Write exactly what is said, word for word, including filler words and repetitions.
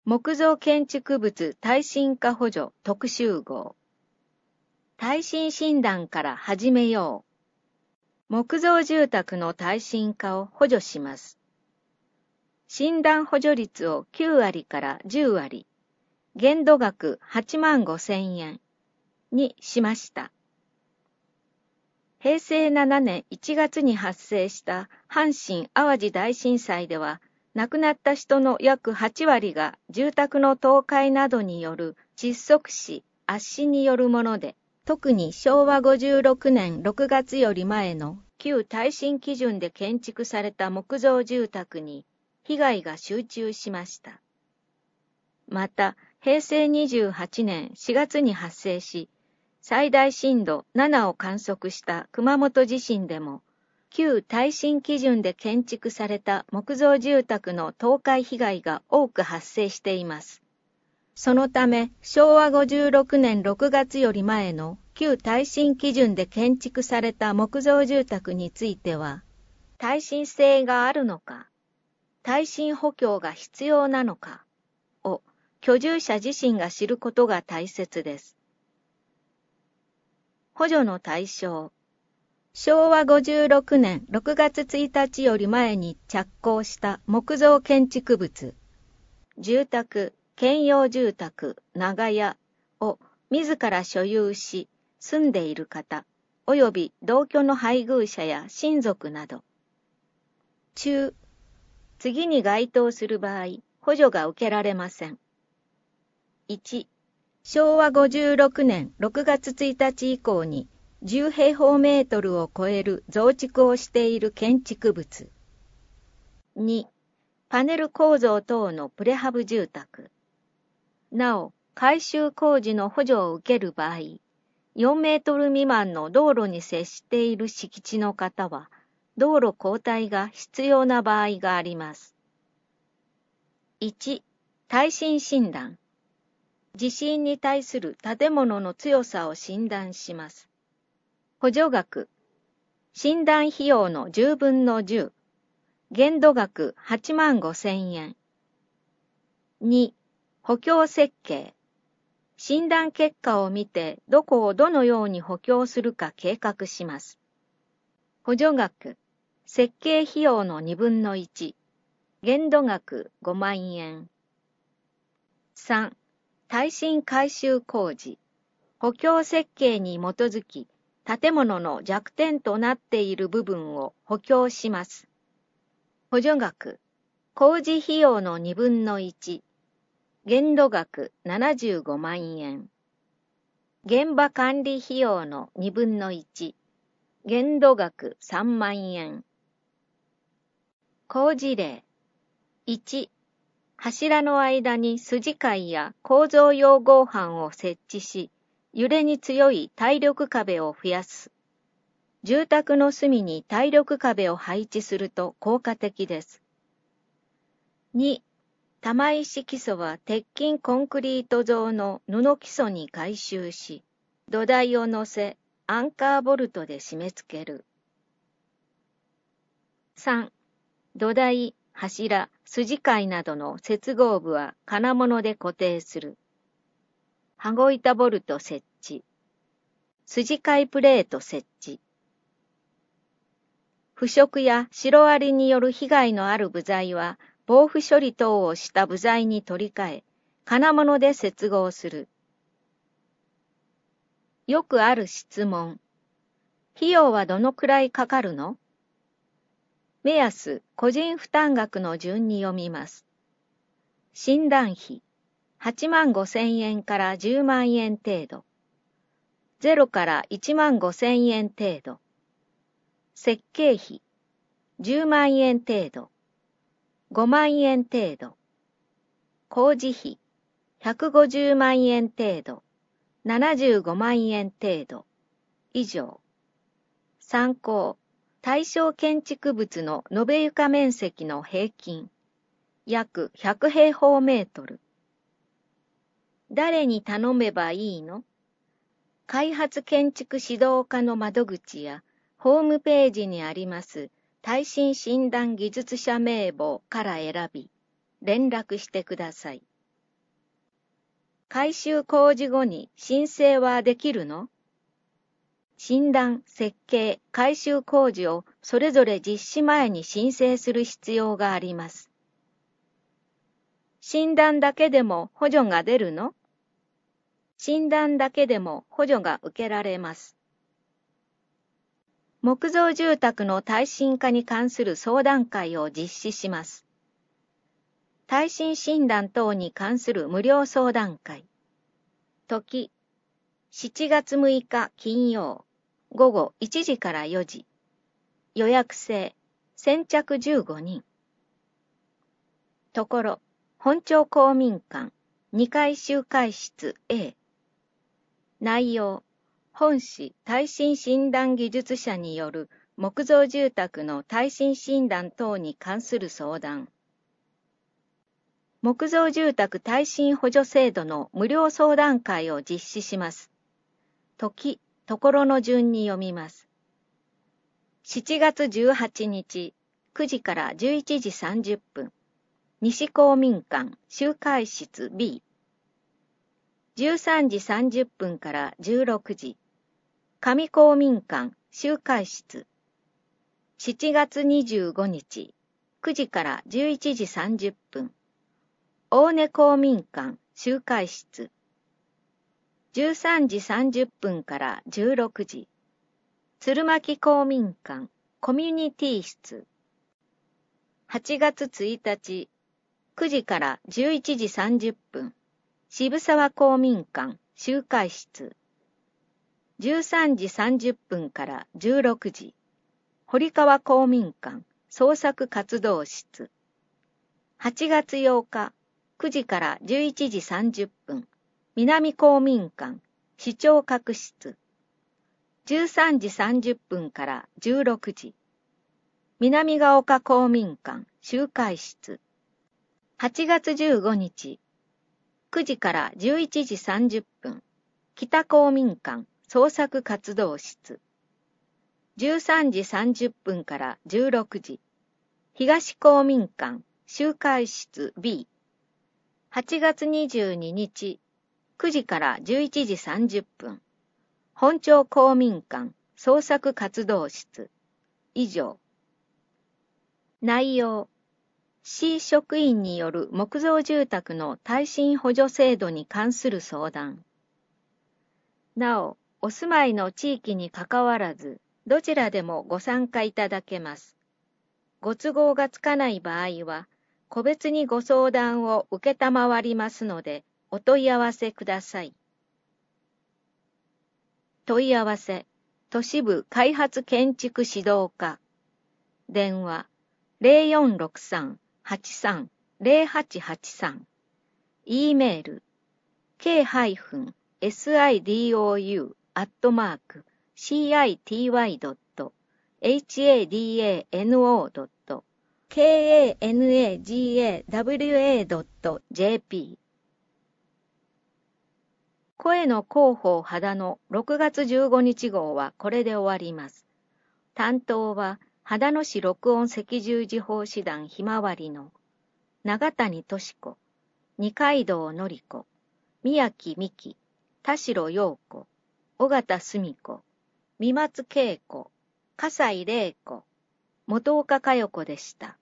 木造建築物耐震化補助特集号。耐震診断から始めよう。木造住宅の耐震化を補助します。診断補助率をきゅうわりからじゅうわり、限度額はちまんごせんえんにしました。へいせいななねんいちがつに発生した阪神・淡路大震災では、亡くなった人の約はちわりが住宅の倒壊などによる窒息死、圧死によるもので、特にしょうわごじゅうろくねんろくがつより前の旧耐震基準で建築された木造住宅に被害が集中しました。また、へいせいにじゅうはちねんしがつに発生し、最大震度ななを観測した熊本地震でも、旧耐震基準で建築された木造住宅の倒壊被害が多く発生しています。そのため、しょうわごじゅうろくねんろくがつより前の旧耐震基準で建築された木造住宅については、耐震性があるのか、耐震補強が必要なのかを居住者自身が知ることが大切です。補助の対象。しょうわごじゅうろくねんろくがつついたちより前に着工した木造建築物、住宅、兼用住宅、長屋を自ら所有し、住んでいる方、および同居の配偶者や親族など。中、次に該当する場合、補助が受けられません。いち、しょうわごじゅうろくねんろくがつついたち以降に、じゅうへいほうメートルを超える増築をしている建築物。に、パネル構造等のプレハブ住宅。なお、改修工事の補助を受ける場合、よんメートル未満の道路に接している敷地の方は、道路交代が必要な場合があります。いち、耐震診断。地震に対する建物の強さを診断します。補助額。診断費用のじゅうぶんのじゅう。限度額はちまんごせんえん。に、補強設計。診断結果を見てどこをどのように補強するか計画します。補助額。設計費用のにぶんのいち。限度額ごまんえん。さん、耐震改修工事。補強設計に基づき、建物の弱点となっている部分を補強します。補助額。工事費用のにぶんのいち。限度額ななじゅうごまんえん。現場管理費用のにぶんのいち。限度額さんまんえん。工事例。いち、柱の間に筋階や構造用合板を設置し、揺れに強い耐力壁を増やす。住宅の隅に耐力壁を配置すると効果的です。に、玉石基礎は鉄筋コンクリート状の布基礎に改修し、土台を乗せ、アンカーボルトで締め付ける。さん、土台、柱、筋階などの接合部は金物で固定する。羽子板ボルト設置。筋階プレート設置。腐食やシロアリによる被害のある部材は、防腐処理等をした部材に取り替え、金物で接合する。よくある質問。費用はどのくらいかかるの？目安、個人負担額の順に読みます。診断費、はちまんごせんえんからじゅうまんえん程度。ゼロからいちまんごせんえん程度。設計費、じゅうまんえん程度。ごまんえん程度。工事費、ひゃくごじゅうまんえん程度。ななじゅうごまんえん程度。以上。参考。対象建築物の延べ床面積の平均。約ひゃくへいほうメートル。誰に頼めばいいの？開発建築指導課の窓口やホームページにあります耐震診断技術者名簿から選び、連絡してください。 改修工事後に申請はできるの？診断、設計、改修工事をそれぞれ実施前に申請する必要があります。診断だけでも補助が出るの？診断だけでも補助が受けられます。木造住宅の耐震化に関する相談会を実施します。耐震診断等に関する無料相談会。時、しちがつむいか金曜、午後いちじからよじ。予約制、先着じゅうごにん。ところ、本町公民館、にかい集会室 A。内容、本市耐震診断技術者による木造住宅の耐震診断等に関する相談。木造住宅耐震補助制度の無料相談会を実施します。時、ところの順に読みます。しちがつじゅうはちにち、くじからじゅういちじさんじゅっぷん、西公民館集会室 B。じゅうさんじさんじゅっぷんからじゅうろくじ、上公民館集会室。しちがつにじゅうごにち、くじからじゅういちじさんじゅっぷん、大根公民館集会室。じゅうさんじさんじゅっぷんからじゅうろくじ、鶴巻公民館コミュニティ室。はちがつついたち、くじからじゅういちじさんじゅっぷん、渋沢公民館集会室。じゅうさんじさんじゅっぷんからじゅうろくじ、堀川公民館創作活動室。はちがつようか、くじからじゅういちじさんじゅっぷん、南公民館市長閣室。じゅうさんじさんじゅっぷんからじゅうろくじ、南ヶ丘公民館集会室。はちがつじゅうごにち、くじからじゅういちじさんじゅっぷん、北公民館創作活動室。じゅうさんじさんじゅっぷんからじゅうろくじ、東公民館集会室 B。はちがつにじゅうににち、くじからじゅういちじさんじゅっぷん、本町公民館創作活動室。以上。内容。市職員による木造住宅の耐震補助制度に関する相談。なお、お住まいの地域にかかわらず、どちらでもご参加いただけます。ご都合がつかない場合は、個別にご相談を承りますので、お問い合わせください。問い合わせ、都市部開発建築指導課。電話、ゼロよんろくさん はちさん ゼロはちはちさん。E メール、ケー エスアイディーオーユー アットマーク シーアイティーワイ ドット エイチエーディーエーエヌオー ドット ケーエーエヌエージーエーダブリューエー ドット ジェーピー。声の広報肌のろくがつじゅうごにち号はこれで終わります。担当は秦野市録音赤十字法師団ひまわりの長谷俊子、二階堂のり子、宮城美希、田代陽子、尾形澄子、三松恵子、笠井玲子、本岡佳代子でした。